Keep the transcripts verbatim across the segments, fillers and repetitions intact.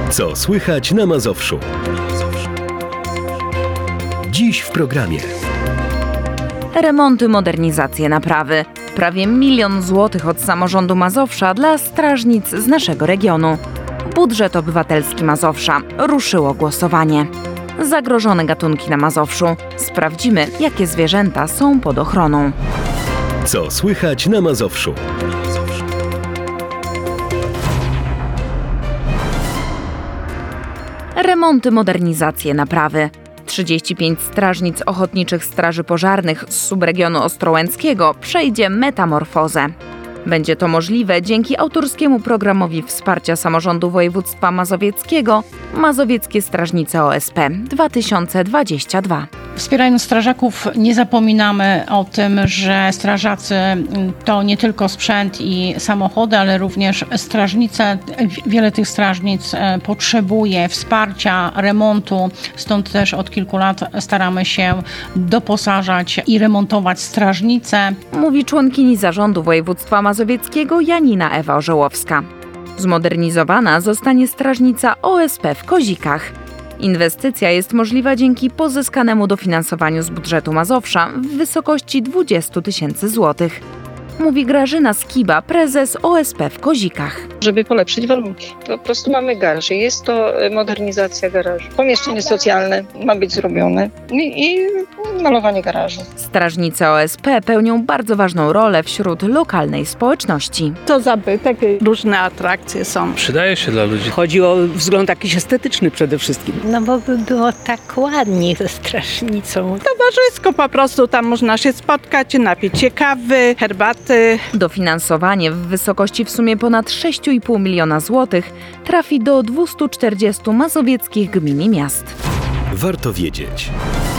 Co słychać na Mazowszu? Dziś w programie. Remonty, modernizacje, naprawy. Prawie milion złotych od samorządu Mazowsza dla strażnic z naszego regionu. Budżet obywatelski Mazowsza. Ruszyło głosowanie. Zagrożone gatunki na Mazowszu. Sprawdzimy, jakie zwierzęta są pod ochroną. Co słychać na Mazowszu? Remonty, modernizacje, naprawy. trzydzieści pięć strażnic ochotniczych straży pożarnych z subregionu ostrołęckiego przejdzie metamorfozę. Będzie to możliwe dzięki autorskiemu programowi wsparcia samorządu województwa mazowieckiego Mazowieckie Strażnice O S P dwa tysiące dwadzieścia dwa. Wspierając strażaków, nie zapominamy o tym, że strażacy to nie tylko sprzęt i samochody, ale również strażnice. Wiele tych strażnic potrzebuje wsparcia, remontu. Stąd też od kilku lat staramy się doposażać i remontować strażnice. Mówi członkini zarządu województwa mazowieckiego Janina Ewa Orzełowska. Zmodernizowana zostanie strażnica O S P w Kozikach. Inwestycja jest możliwa dzięki pozyskanemu dofinansowaniu z budżetu Mazowsza w wysokości dwadzieścia tysięcy złotych. Mówi Grażyna Skiba, prezes O S P w Kozikach. Żeby polepszyć warunki. Po prostu mamy garaż. Jest to modernizacja garażu. Pomieszczenie socjalne ma być zrobione i, i malowanie garażu. Strażnice O S P pełnią bardzo ważną rolę wśród lokalnej społeczności. To zabytek, różne atrakcje są. Przydaje się dla ludzi. Chodzi o wzgląd jakiś estetyczny przede wszystkim. No bo by było tak ładnie ze strażnicą. Towarzysko po prostu, tam można się spotkać, napić się kawy, herbaty. Dofinansowanie w wysokości w sumie ponad sześć i pół miliona złotych trafi do dwustu czterdziestu mazowieckich gmin i miast. Warto wiedzieć.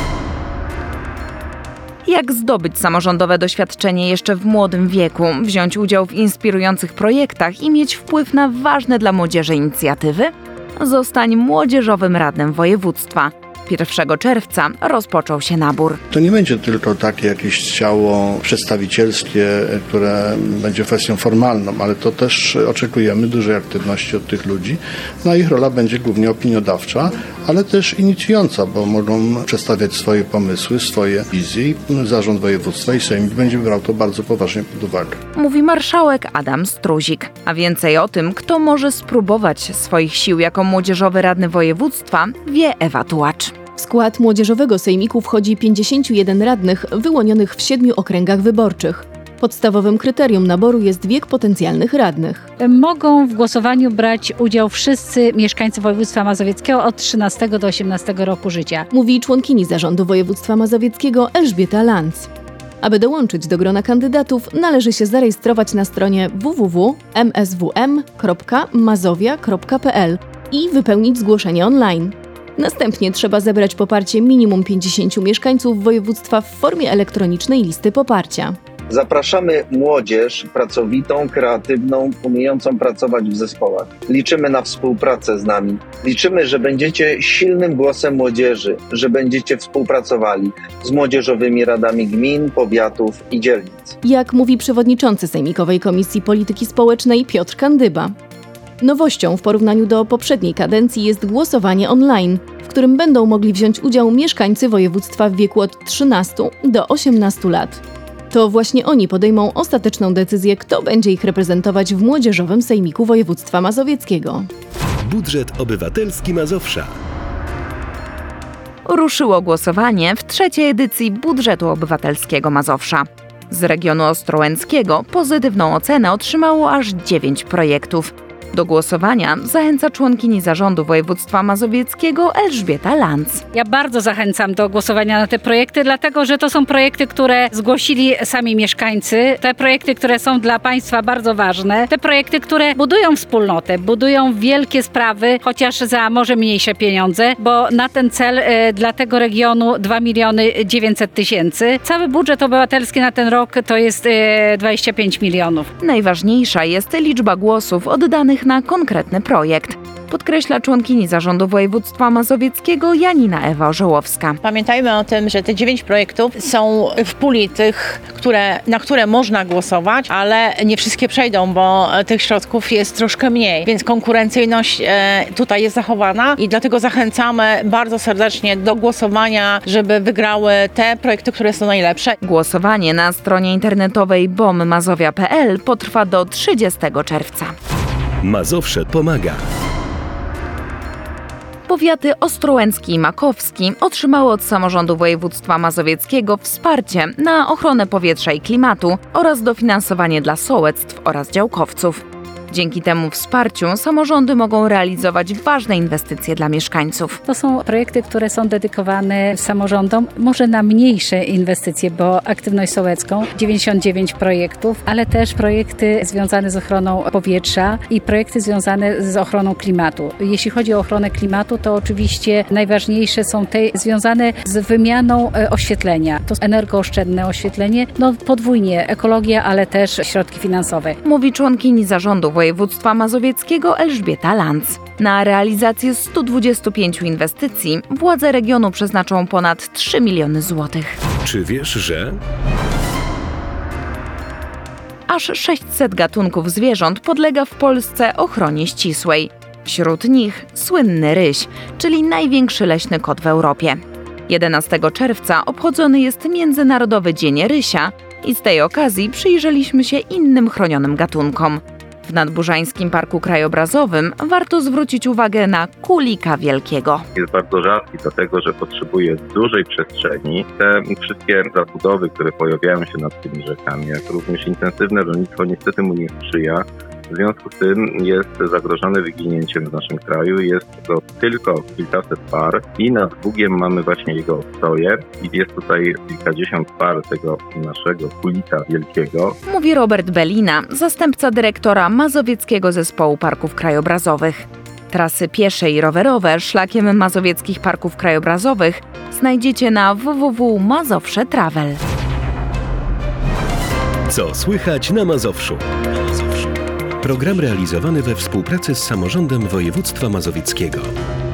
Jak zdobyć samorządowe doświadczenie jeszcze w młodym wieku, wziąć udział w inspirujących projektach i mieć wpływ na ważne dla młodzieży inicjatywy? Zostań młodzieżowym radnym województwa. pierwszego czerwca rozpoczął się nabór. To nie będzie tylko takie jakieś ciało przedstawicielskie, które będzie kwestią formalną, ale to też oczekujemy dużej aktywności od tych ludzi. No ich rola będzie głównie opiniodawcza, ale też inicjująca, bo mogą przedstawiać swoje pomysły, swoje wizje. Zarząd województwa i sejmik będzie brał to bardzo poważnie pod uwagę. Mówi marszałek Adam Struzik. A więcej o tym, kto może spróbować swoich sił jako młodzieżowy radny województwa, wie Ewa Tułacz. W skład Młodzieżowego Sejmiku wchodzi pięćdziesięciu jeden radnych wyłonionych w siedmiu okręgach wyborczych. Podstawowym kryterium naboru jest wiek potencjalnych radnych. Mogą w głosowaniu brać udział wszyscy mieszkańcy województwa mazowieckiego od trzynastego do osiemnastego roku życia. Mówi członkini zarządu województwa mazowieckiego Elżbieta Lanz. Aby dołączyć do grona kandydatów, należy się zarejestrować na stronie w w w kropka m s w m kropka mazowia kropka p l i wypełnić zgłoszenie online. Następnie trzeba zebrać poparcie minimum pięćdziesięciu mieszkańców województwa w formie elektronicznej listy poparcia. Zapraszamy młodzież pracowitą, kreatywną, umiejącą pracować w zespołach. Liczymy na współpracę z nami. Liczymy, że będziecie silnym głosem młodzieży, że będziecie współpracowali z młodzieżowymi radami gmin, powiatów i dzielnic. Jak mówi przewodniczący Sejmikowej Komisji Polityki Społecznej Piotr Kandyba. Nowością w porównaniu do poprzedniej kadencji jest głosowanie online, w którym będą mogli wziąć udział mieszkańcy województwa w wieku od trzynastu do osiemnastu lat. To właśnie oni podejmą ostateczną decyzję, kto będzie ich reprezentować w Młodzieżowym Sejmiku Województwa Mazowieckiego. Budżet obywatelski Mazowsza. Ruszyło głosowanie w trzeciej edycji budżetu obywatelskiego Mazowsza. Z regionu ostrołęckiego pozytywną ocenę otrzymało aż dziewięć projektów. Do głosowania zachęca członkini zarządu województwa mazowieckiego Elżbieta Lanz. Ja bardzo zachęcam do głosowania na te projekty, dlatego że to są projekty, które zgłosili sami mieszkańcy. Te projekty, które są dla państwa bardzo ważne. Te projekty, które budują wspólnotę, budują wielkie sprawy, chociaż za może mniejsze pieniądze, bo na ten cel e, dla tego regionu dwa miliony dziewięćset tysięcy. Cały budżet obywatelski na ten rok to jest e, dwadzieścia pięć milionów. Najważniejsza jest liczba głosów oddanych na konkretny projekt. podkreśla członkini Zarządu Województwa Mazowieckiego Janina Ewa Orzełowska. Pamiętajmy o tym, że te dziewięć projektów są w puli tych, które, na które można głosować, ale nie wszystkie przejdą, bo tych środków jest troszkę mniej, więc konkurencyjność e, tutaj jest zachowana i dlatego zachęcamy bardzo serdecznie do głosowania, żeby wygrały te projekty, które są najlepsze. Głosowanie na stronie internetowej bom mazowia kropka p l potrwa do trzydziestego czerwca. Mazowsze pomaga. Powiaty ostrołęcki i makowski otrzymały od samorządu województwa mazowieckiego wsparcie na ochronę powietrza i klimatu oraz dofinansowanie dla sołectw oraz działkowców. Dzięki temu wsparciu samorządy mogą realizować ważne inwestycje dla mieszkańców. To są projekty, które są dedykowane samorządom, może na mniejsze inwestycje, bo aktywność sołecką, dziewięćdziesiąt dziewięć projektów, ale też projekty związane z ochroną powietrza i projekty związane z ochroną klimatu. Jeśli chodzi o ochronę klimatu, to oczywiście najważniejsze są te związane z wymianą oświetlenia. To energooszczędne oświetlenie, no podwójnie ekologia, ale też środki finansowe. Mówi członkini Zarządu Województwa Mazowieckiego Elżbieta Lanz. Na realizację stu dwudziestu pięciu inwestycji władze regionu przeznaczą ponad trzy miliony złotych. Czy wiesz, że... Aż sześćset gatunków zwierząt podlega w Polsce ochronie ścisłej. Wśród nich słynny ryś, czyli największy leśny kot w Europie. jedenastego czerwca obchodzony jest Międzynarodowy Dzień Rysia i z tej okazji przyjrzeliśmy się innym chronionym gatunkom. W Nadburzańskim Parku Krajobrazowym warto zwrócić uwagę na kulika wielkiego. Jest bardzo rzadki, dlatego że potrzebuje dużej przestrzeni. Te wszystkie zabudowy, które pojawiają się nad tymi rzekami, jak również intensywne rolnictwo niestety mu nie sprzyja. W związku z tym jest zagrożone wyginięciem w naszym kraju. Jest to tylko kilkaset par i nad Bugiem mamy właśnie jego ostroje i jest tutaj kilkadziesiąt par tego naszego kulika wielkiego. Mówi Robert Belina, zastępca dyrektora Mazowieckiego Zespołu Parków Krajobrazowych. Trasy piesze i rowerowe szlakiem Mazowieckich Parków Krajobrazowych znajdziecie na w w w kropka mazowsze travel. Co słychać na Mazowszu? Program realizowany we współpracy z Samorządem Województwa Mazowieckiego.